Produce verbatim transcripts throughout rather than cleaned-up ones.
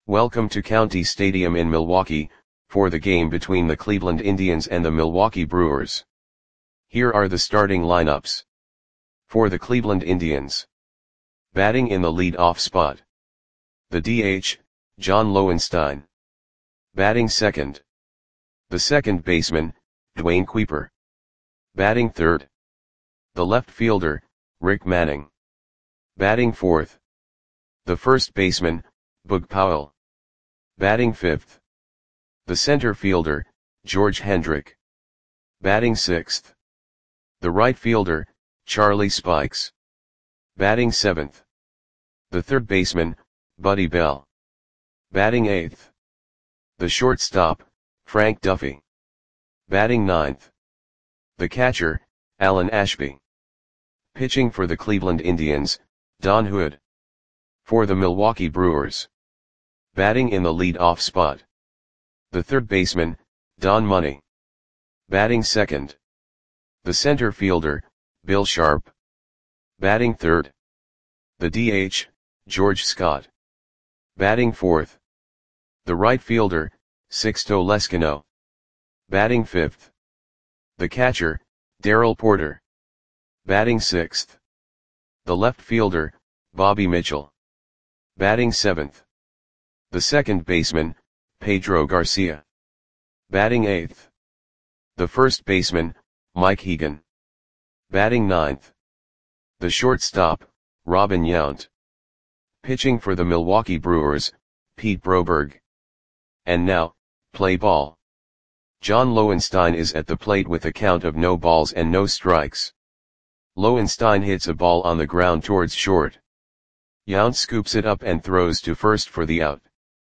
Welcome to County Stadium in Milwaukee, for the game between the Cleveland Indians and the Milwaukee Brewers. Here are the starting lineups. For the Cleveland Indians. Batting in the lead-off spot. The D H, John Lowenstein. Batting second. The second baseman, Dwayne Kuiper. Batting third. The left fielder, Rick Manning. Batting fourth. The first baseman, Bug Powell. Batting fifth. The center fielder, George Hendrick. Batting sixth. The right fielder, Charlie Spikes. Batting seventh. The third baseman, Buddy Bell. Batting eighth. The shortstop, Frank Duffy. Batting ninth. The catcher, Alan Ashby. Pitching for the Cleveland Indians, Don Hood. For the Milwaukee Brewers. Batting in the lead-off spot. The third baseman, Don Money. Batting second. The center fielder, Bill Sharp. Batting third. The D H, George Scott. Batting fourth. The right fielder, Sixto Leskino. Batting fifth. The catcher, Darrell Porter. Batting sixth. The left fielder, Bobby Mitchell. Batting seventh. The second baseman, Pedro Garcia. Batting eighth. The first baseman, Mike Hegan. Batting ninth. The shortstop, Robin Yount. Pitching for the Milwaukee Brewers, Pete Broberg. And now, play ball. John Lowenstein is at the plate with a count of no balls and no strikes. Lowenstein hits a ball on the ground towards short. Yount scoops it up and throws to first for the out.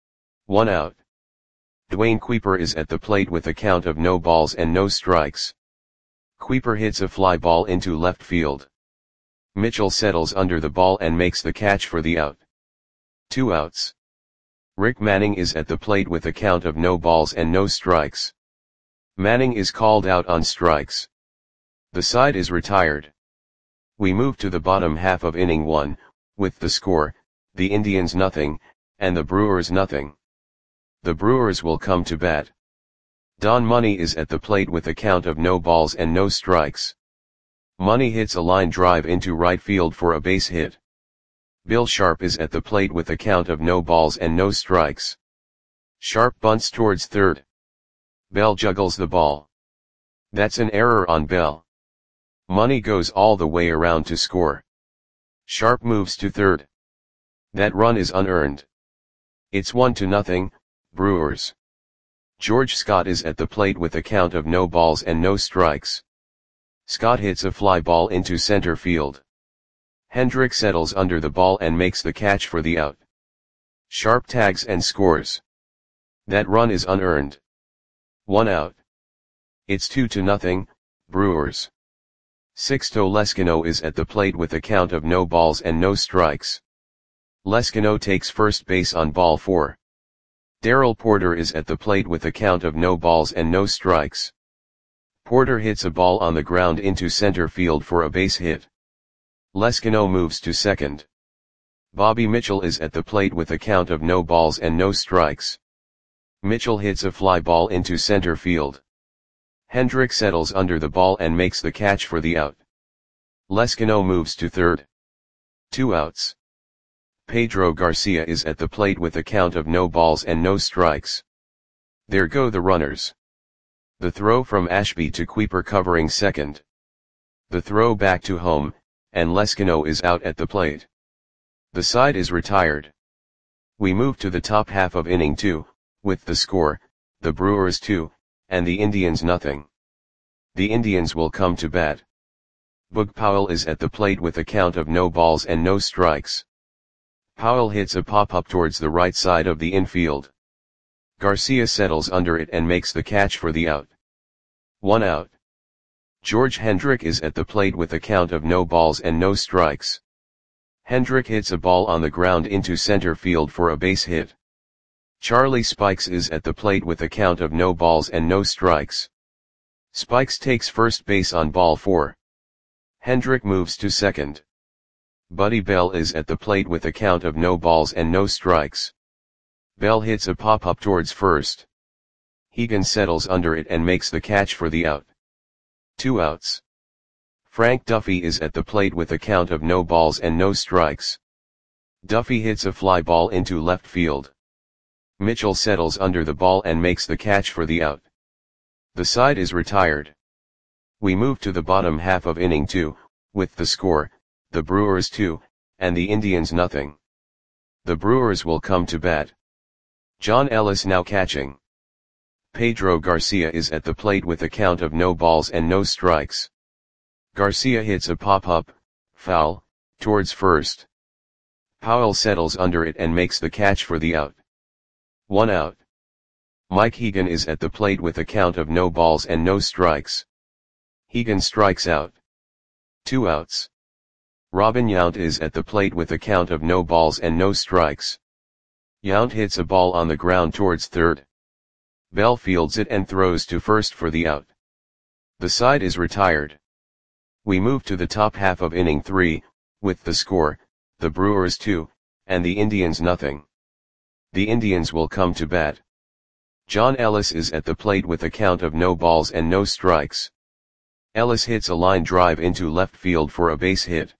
One out. Dwayne Kuiper is at the plate with a count of no balls and no strikes. Kuiper hits a fly ball into left field. Mitchell settles under the ball and makes the catch for the out. Two outs. Rick Manning is at the plate with a count of no balls and no strikes. Manning is called out on strikes. The side is retired. We move to the bottom half of inning one, with the score, the Indians nothing, and the Brewers nothing. The Brewers will come to bat. Don Money is at the plate with a count of no balls and no strikes. Money hits a line drive into right field for a base hit. Bill Sharp is at the plate with a count of no balls and no strikes. Sharp bunts towards third. Bell juggles the ball. That's an error on Bell. Money goes all the way around to score. Sharp moves to third. That run is unearned. It's one to nothing, Brewers. George Scott is at the plate with a count of no balls and no strikes. Scott hits a fly ball into center field. Hendrick settles under the ball and makes the catch for the out. Sharp tags and scores. That run is unearned. One out. It's two to nothing, Brewers. Sixto Leskino is at the plate with a count of no balls and no strikes. Leskino takes first base on ball four. Darrell Porter is at the plate with a count of no balls and no strikes. Porter hits a ball on the ground into center field for a base hit. Leskino moves to second. Bobby Mitchell is at the plate with a count of no balls and no strikes. Mitchell hits a fly ball into center field. Hendrick settles under the ball and makes the catch for the out. Leskino moves to third. Two outs. Pedro Garcia is at the plate with a count of no balls and no strikes. There go the runners. The throw from Ashby to Kuiper covering second. The throw back to home, and Leskino is out at the plate. The side is retired. We move to the top half of inning two, with the score, the Brewers two, and the Indians nothing. The Indians will come to bat. Bug Powell is at the plate with a count of no balls and no strikes. Powell hits a pop-up towards the right side of the infield. Garcia settles under it and makes the catch for the out. One out. George Hendrick is at the plate with a count of no balls and no strikes. Hendrick hits a ball on the ground into center field for a base hit. Charlie Spikes is at the plate with a count of no balls and no strikes. Spikes takes first base on ball four. Hendrick moves to second. Buddy Bell is at the plate with a count of no balls and no strikes. Bell hits a pop-up towards first. Hegan settles under it and makes the catch for the out. Two outs. Frank Duffy is at the plate with a count of no balls and no strikes. Duffy hits a fly ball into left field. Mitchell settles under the ball and makes the catch for the out. The side is retired. We move to the bottom half of inning two, with the score, the Brewers two, and the Indians nothing. The Brewers will come to bat. John Ellis now catching. Pedro Garcia is at the plate with a count of no balls and no strikes. Garcia hits a pop-up, foul, towards first. Powell settles under it and makes the catch for the out. One out. Mike Hegan is at the plate with a count of no balls and no strikes. Hegan strikes out. Two outs. Robin Yount is at the plate with a count of no balls and no strikes. Yount hits a ball on the ground towards third. Bell fields it and throws to first for the out. The side is retired. We move to the top half of inning three, with the score, the Brewers two, and the Indians nothing. The Indians will come to bat. John Ellis is at the plate with a count of no balls and no strikes. Ellis hits a line drive into left field for a base hit.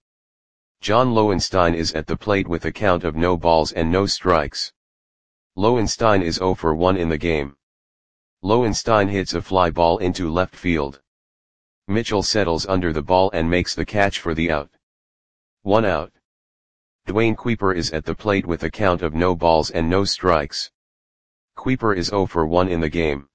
John Lowenstein is at the plate with a count of no balls and no strikes. Lowenstein is oh for one in the game. Lowenstein hits a fly ball into left field. Mitchell settles under the ball and makes the catch for the out. One out. Dwayne Kuiper is at the plate with a count of no balls and no strikes. Kuiper is oh for one in the game.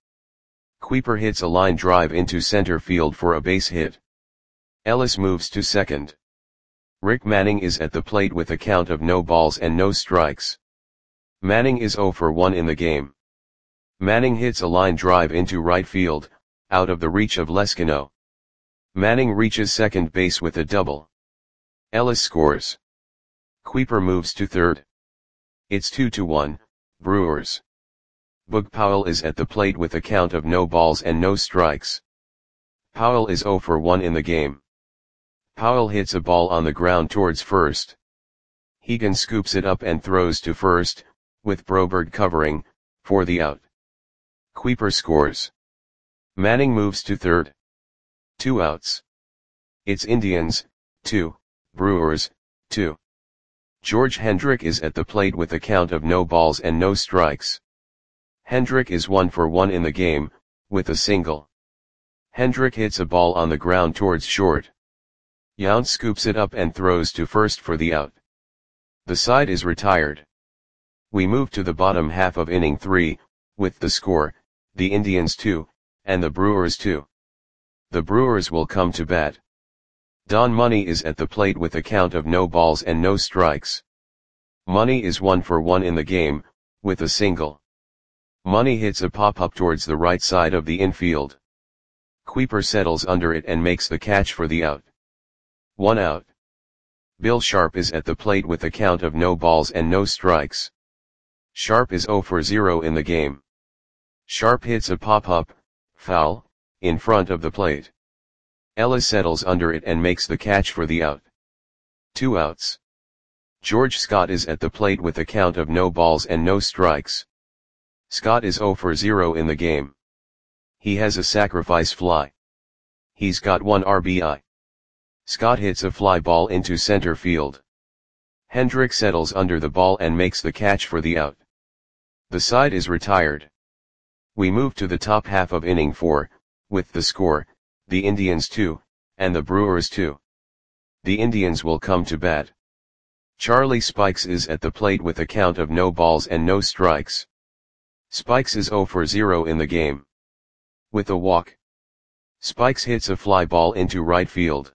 Kuiper hits a line drive into center field for a base hit. Ellis moves to second. Rick Manning is at the plate with a count of no balls and no strikes. Manning is oh for one in the game. Manning hits a line drive into right field, out of the reach of Leskino. Manning reaches second base with a double. Ellis scores. Kuiper moves to third. It's two to one, Brewers. Boog Powell is at the plate with a count of no balls and no strikes. Powell is oh for one in the game. Powell hits a ball on the ground towards first. Hegan scoops it up and throws to first, with Broberg covering, for the out. Kuiper scores. Manning moves to third. Two outs. It's Indians, two, Brewers, two. George Hendrick is at the plate with a count of no balls and no strikes. Hendrick is one for one in the game, with a single. Hendrick hits a ball on the ground towards short. Yount scoops it up and throws to first for the out. The side is retired. We move to the bottom half of inning three, with the score, the Indians two, and the Brewers two. The Brewers will come to bat. Don Money is at the plate with a count of no balls and no strikes. Money is one for one in the game, with a single. Money hits a pop-up towards the right side of the infield. Kuiper settles under it and makes the catch for the out. One out. Bill Sharp is at the plate with a count of no balls and no strikes. Sharp is oh for zero in the game. Sharp hits a pop-up, foul, in front of the plate. Ellis settles under it and makes the catch for the out. Two outs. George Scott is at the plate with a count of no balls and no strikes. Scott is oh for zero in the game. He has a sacrifice fly. He's got one R B I. Scott hits a fly ball into center field. Hendrick settles under the ball and makes the catch for the out. The side is retired. We move to the top half of inning four, with the score, the Indians two, and the Brewers two. The Indians will come to bat. Charlie Spikes is at the plate with a count of no balls and no strikes. Spikes is oh for zero in the game. With a walk. Spikes hits a fly ball into right field.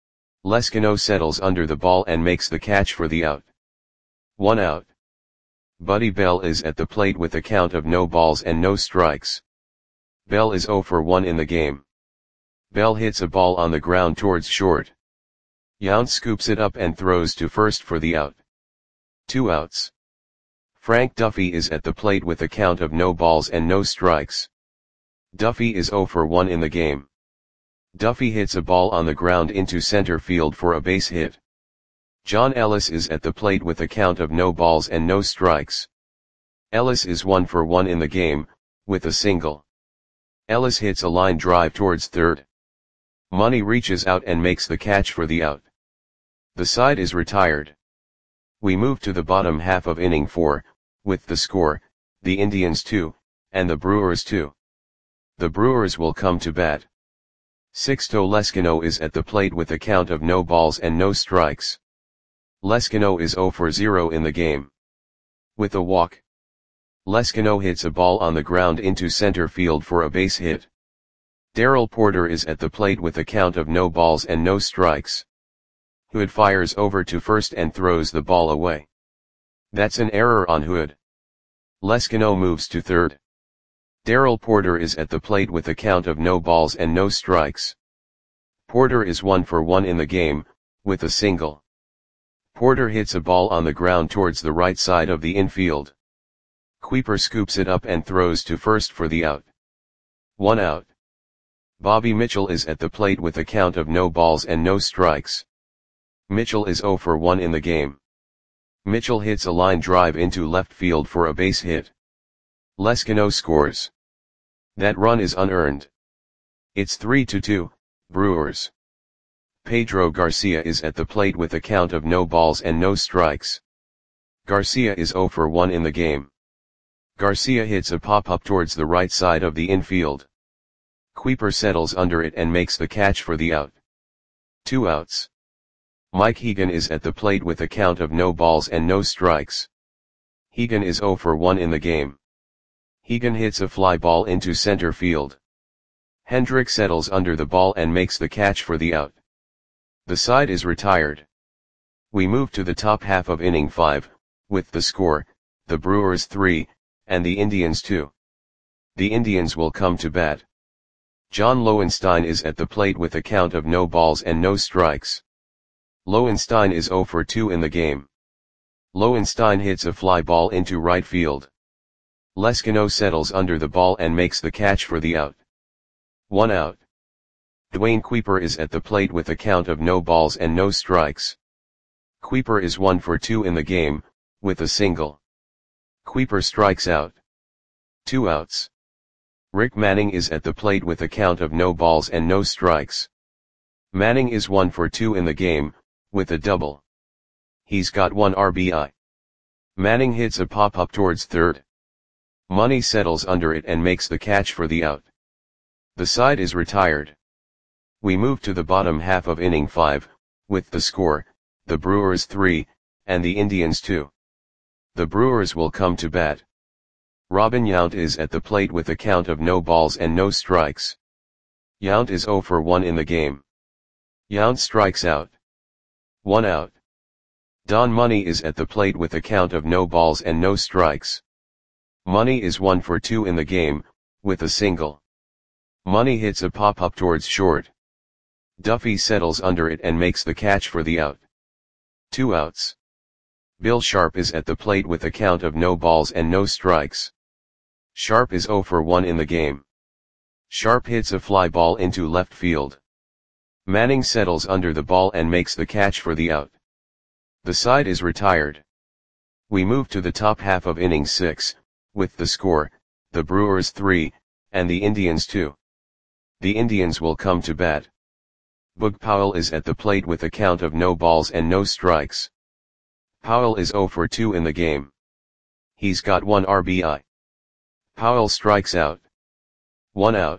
Leskino settles under the ball and makes the catch for the out. One out. Buddy Bell is at the plate with a count of no balls and no strikes. Bell is oh for one in the game. Bell hits a ball on the ground towards short. Yount scoops it up and throws to first for the out. Two outs. Frank Duffy is at the plate with a count of no balls and no strikes. Duffy is oh for one in the game. Duffy hits a ball on the ground into center field for a base hit. John Ellis is at the plate with a count of no balls and no strikes. Ellis is one for one in the game, with a single. Ellis hits a line drive towards third. Money reaches out and makes the catch for the out. The side is retired. We move to the bottom half of inning four, with the score, the Indians two, and the Brewers two. The Brewers will come to bat. Sixto Leskino is at the plate with a count of no balls and no strikes. Leskino is zero for zero in the game. With a walk, Leskino hits a ball on the ground into center field for a base hit. Darrell Porter is at the plate with a count of no balls and no strikes. Hood fires over to first and throws the ball away. That's an error on Hood. Leskino moves to third. Darrell Porter is at the plate with a count of no balls and no strikes. Porter is one for one in the game, with a single. Porter hits a ball on the ground towards the right side of the infield. Kuiper scoops it up and throws to first for the out. One out. Bobby Mitchell is at the plate with a count of no balls and no strikes. Mitchell is zero for one in the game. Mitchell hits a line drive into left field for a base hit. Leskino scores. That run is unearned. It's three to two, Brewers. Pedro Garcia is at the plate with a count of no balls and no strikes. Garcia is zero for one in the game. Garcia hits a pop-up towards the right side of the infield. Kuiper settles under it and makes the catch for the out. Two outs. Mike Hegan is at the plate with a count of no balls and no strikes. Hegan is zero for one in the game. Hegan hits a fly ball into center field. Hendrick settles under the ball and makes the catch for the out. The side is retired. We move to the top half of inning five, with the score, the Brewers three, and the Indians two. The Indians will come to bat. John Lowenstein is at the plate with a count of no balls and no strikes. Lowenstein is zero for two in the game. Lowenstein hits a fly ball into right field. Leskino settles under the ball and makes the catch for the out. One out. Dwayne Kuiper is at the plate with a count of no balls and no strikes. Kuiper is one for two in the game, with a single. Kuiper strikes out. Two outs. Rick Manning is at the plate with a count of no balls and no strikes. Manning is one for two in the game, with a double. He's got one R B I. Manning hits a pop-up towards third. Money settles under it and makes the catch for the out. The side is retired. We move to the bottom half of inning five, with the score, the Brewers three, and the Indians two. The Brewers will come to bat. Robin Yount is at the plate with a count of no balls and no strikes. Yount is zero for one in the game. Yount strikes out. One out. Don Money is at the plate with a count of no balls and no strikes. Money is one for two in the game, with a single. Money hits a pop-up towards short. Duffy settles under it and makes the catch for the out. Two outs. Bill Sharp is at the plate with a count of no balls and no strikes. Sharp is zero for one in the game. Sharp hits a fly ball into left field. Manning settles under the ball and makes the catch for the out. The side is retired. We move to the top half of inning six, with the score, the Brewers three, and the Indians two. The Indians will come to bat. Boog Powell is at the plate with a count of no balls and no strikes. Powell is zero for two in the game. He's got one R B I. Powell strikes out. One out.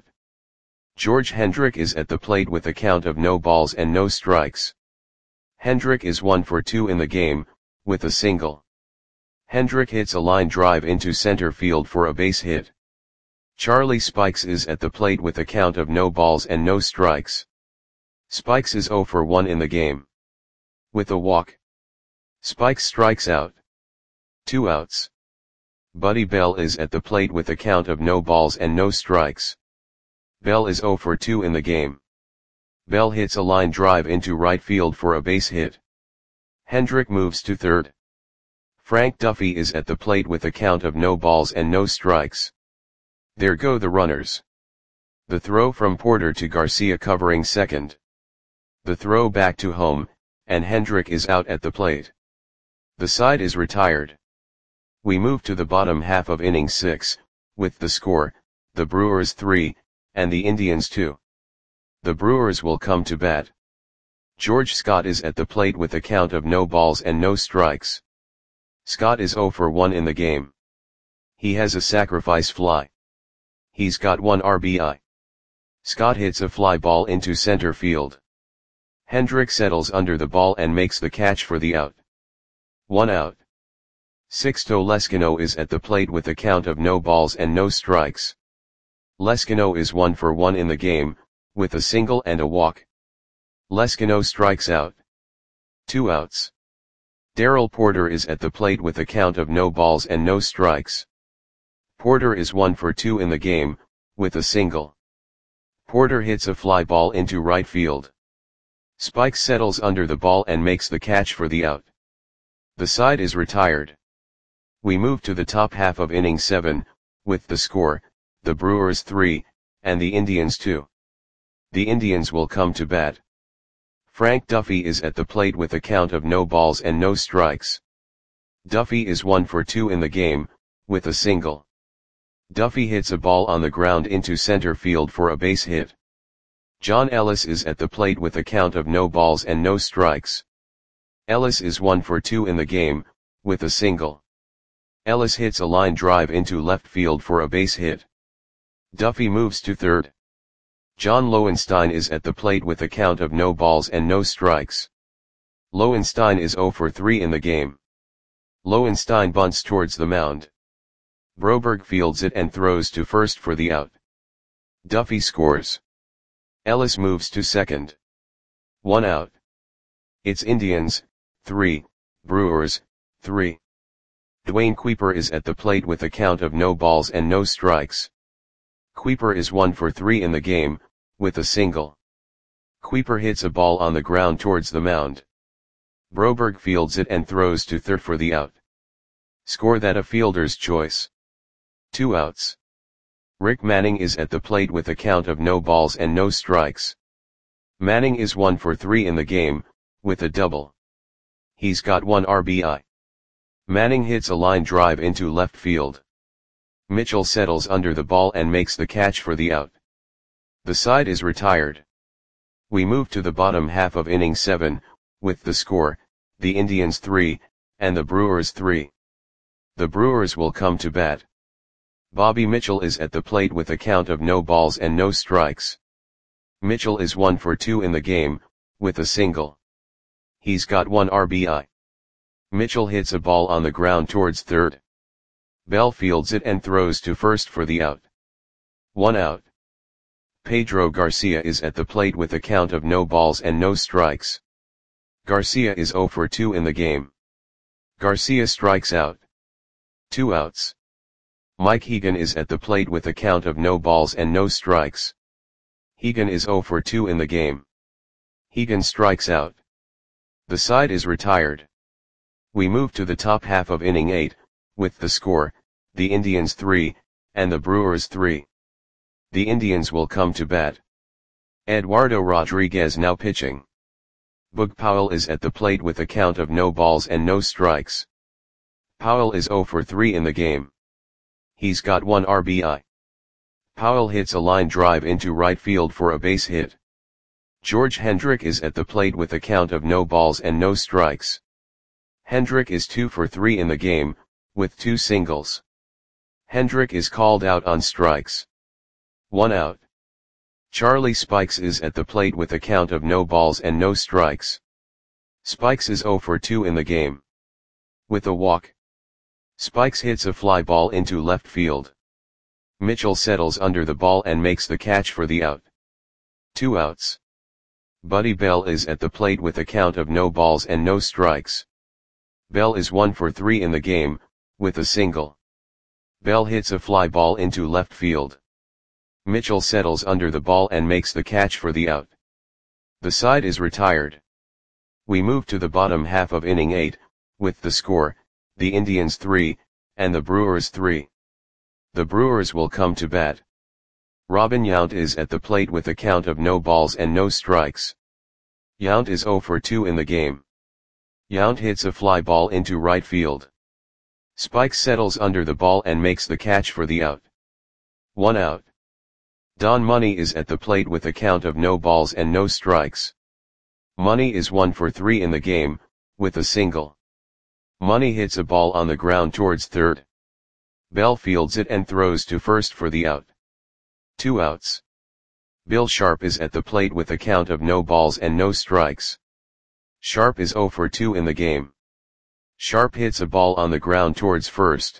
George Hendrick is at the plate with a count of no balls and no strikes. Hendrick is one for two in the game, with a single. Hendrick hits a line drive into center field for a base hit. Charlie Spikes is at the plate with a count of no balls and no strikes. Spikes is zero for one in the game. With a walk, Spikes strikes out. Two outs. Buddy Bell is at the plate with a count of no balls and no strikes. Bell is zero for two in the game. Bell hits a line drive into right field for a base hit. Hendrick moves to third. Frank Duffy is at the plate with a count of no balls and no strikes. There go the runners. The throw from Porter to Garcia covering second. The throw back to home, and Hendrick is out at the plate. The side is retired. We move to the bottom half of inning six, with the score, the Brewers three, and the Indians two. The Brewers will come to bat. George Scott is at the plate with a count of no balls and no strikes. Scott is oh for one in the game. He has a sacrifice fly. He's got one R B I. Scott hits a fly ball into center field. Hendrick settles under the ball and makes the catch for the out. One out. Sixto Leskino is at the plate with a count of no balls and no strikes. Leskino is one for one in the game, with a single and a walk. Leskino strikes out. Two outs. Darrell Porter is at the plate with a count of no balls and no strikes. Porter is one for two in the game, with a single. Porter hits a fly ball into right field. Spikes settles under the ball and makes the catch for the out. The side is retired. We move to the top half of inning seven, with the score, the Brewers three, and the Indians two. The Indians will come to bat. Frank Duffy is at the plate with a count of no balls and no strikes. Duffy is one for two in the game, with a single. Duffy hits a ball on the ground into center field for a base hit. John Ellis is at the plate with a count of no balls and no strikes. Ellis is one for two in the game, with a single. Ellis hits a line drive into left field for a base hit. Duffy moves to third. John Lowenstein is at the plate with a count of no balls and no strikes. Lowenstein is oh for three in the game. Lowenstein bunts towards the mound. Broberg fields it and throws to first for the out. Duffy scores. Ellis moves to second. One out. It's Indians, three, Brewers, three. Dwayne Kuiper is at the plate with a count of no balls and no strikes. Kuiper is one for three in the game, with a single. Kuiper hits a ball on the ground towards the mound. Broberg fields it and throws to third for the out. Score that a fielder's choice. Two outs. Rick Manning is at the plate with a count of no balls and no strikes. Manning is one for three in the game, with a double. He's got one R B I. Manning hits a line drive into left field. Mitchell settles under the ball and makes the catch for the out. The side is retired. We move to the bottom half of inning seven, with the score, the Indians three, and the Brewers three. The Brewers will come to bat. Bobby Mitchell is at the plate with a count of no balls and no strikes. Mitchell is one for two in the game, with a single. He's got one R B I. Mitchell hits a ball on the ground towards third. Bell fields it and throws to first for the out. One out. Pedro Garcia is at the plate with a count of no balls and no strikes. Garcia is oh for two in the game. Garcia strikes out. Two outs. Mike Hegan is at the plate with a count of no balls and no strikes. Hegan is oh for two in the game. Hegan strikes out. The side is retired. We move to the top half of inning eight, with the score, the Indians three, and the Brewers three. The Indians will come to bat. Eduardo Rodriguez now pitching. Boog Powell is at the plate with a count of no balls and no strikes. Powell is oh for three in the game. He's got one R B I. Powell hits a line drive into right field for a base hit. George Hendrick is at the plate with a count of no balls and no strikes. Hendrick is two for three in the game, with two singles. Hendrick is called out on strikes. One out. Charlie Spikes is at the plate with a count of no balls and no strikes. Spikes is oh for two in the game. With a walk. Spikes hits a fly ball into left field. Mitchell settles under the ball and makes the catch for the out. Two outs. Buddy Bell is at the plate with a count of no balls and no strikes. Bell is one for three in the game, with a single. Bell hits a fly ball into left field. Mitchell settles under the ball and makes the catch for the out. The side is retired. We move to the bottom half of inning eight, with the score, the Indians three, and the Brewers three. The Brewers will come to bat. Robin Yount is at the plate with a count of no balls and no strikes. Yount is oh for two in the game. Yount hits a fly ball into right field. Spike settles under the ball and makes the catch for the out. One out. Don Money is at the plate with a count of no balls and no strikes. Money is one for three in the game, with a single. Money hits a ball on the ground towards third. Bell fields it and throws to first for the out. Two outs. Bill Sharp is at the plate with a count of no balls and no strikes. Sharp is zero for two in the game. Sharp hits a ball on the ground towards first.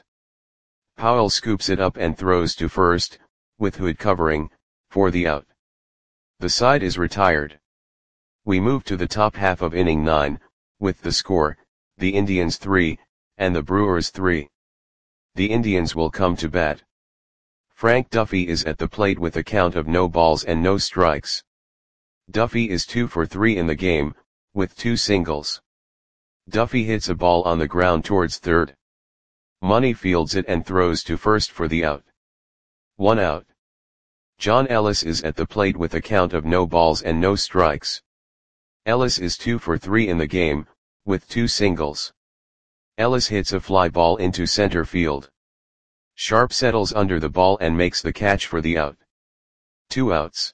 Powell scoops it up and throws to first, with Hood covering, for the out. The side is retired. We move to the top half of inning nine, with the score, the Indians three, and the Brewers three. The Indians will come to bat. Frank Duffy is at the plate with a count of no balls and no strikes. Duffy is two for three in the game, with two singles. Duffy hits a ball on the ground towards third. Money fields it and throws to first for the out. One out. John Ellis is at the plate with a count of no balls and no strikes. Ellis is two for three in the game, with two singles. Ellis hits a fly ball into center field. Sharp settles under the ball and makes the catch for the out. Two outs.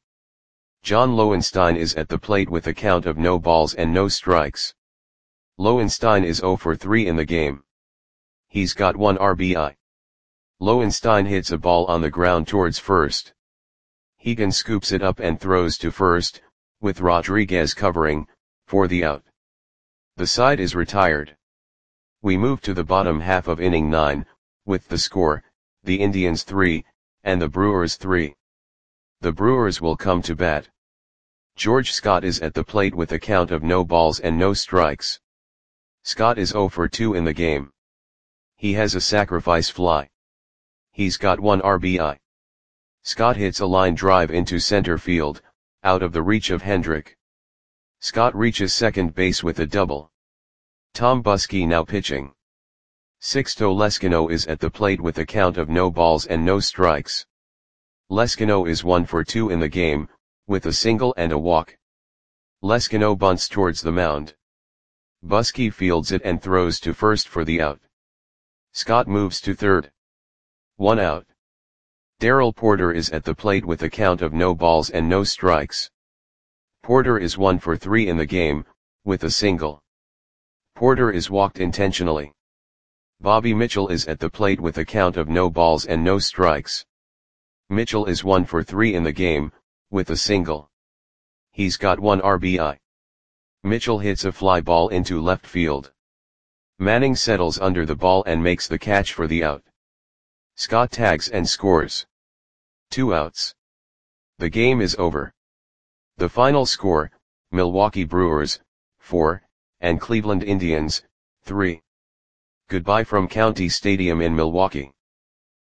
John Lowenstein is at the plate with a count of no balls and no strikes. Lowenstein is zero for three in the game. He's got one R B I. Lowenstein hits a ball on the ground towards first. Hegan scoops it up and throws to first, with Rodriguez covering, for the out. The side is retired. We move to the bottom half of inning nine, with the score, the Indians three, and the Brewers three. The Brewers will come to bat. George Scott is at the plate with a count of no balls and no strikes. Scott is zero for two in the game. He has a sacrifice fly. He's got one R B I. Scott hits a line drive into center field, out of the reach of Hendrick. Scott reaches second base with a double. Tom Buskey now pitching. Sixto Leskino is at the plate with a count of no balls and no strikes. Leskino is one for two in the game, with a single and a walk. Leskino bunts towards the mound. Buskey fields it and throws to first for the out. Scott moves to third. One out. Darrell Porter is at the plate with a count of no balls and no strikes. Porter is one for three in the game, with a single. Porter is walked intentionally. Bobby Mitchell is at the plate with a count of no balls and no strikes. Mitchell is one for three in the game, with a single. He's got one R B I. Mitchell hits a fly ball into left field. Manning settles under the ball and makes the catch for the out. Scott tags and scores. Two outs. The game is over. The final score, Milwaukee Brewers, four, and Cleveland Indians, three. Goodbye from County Stadium in Milwaukee.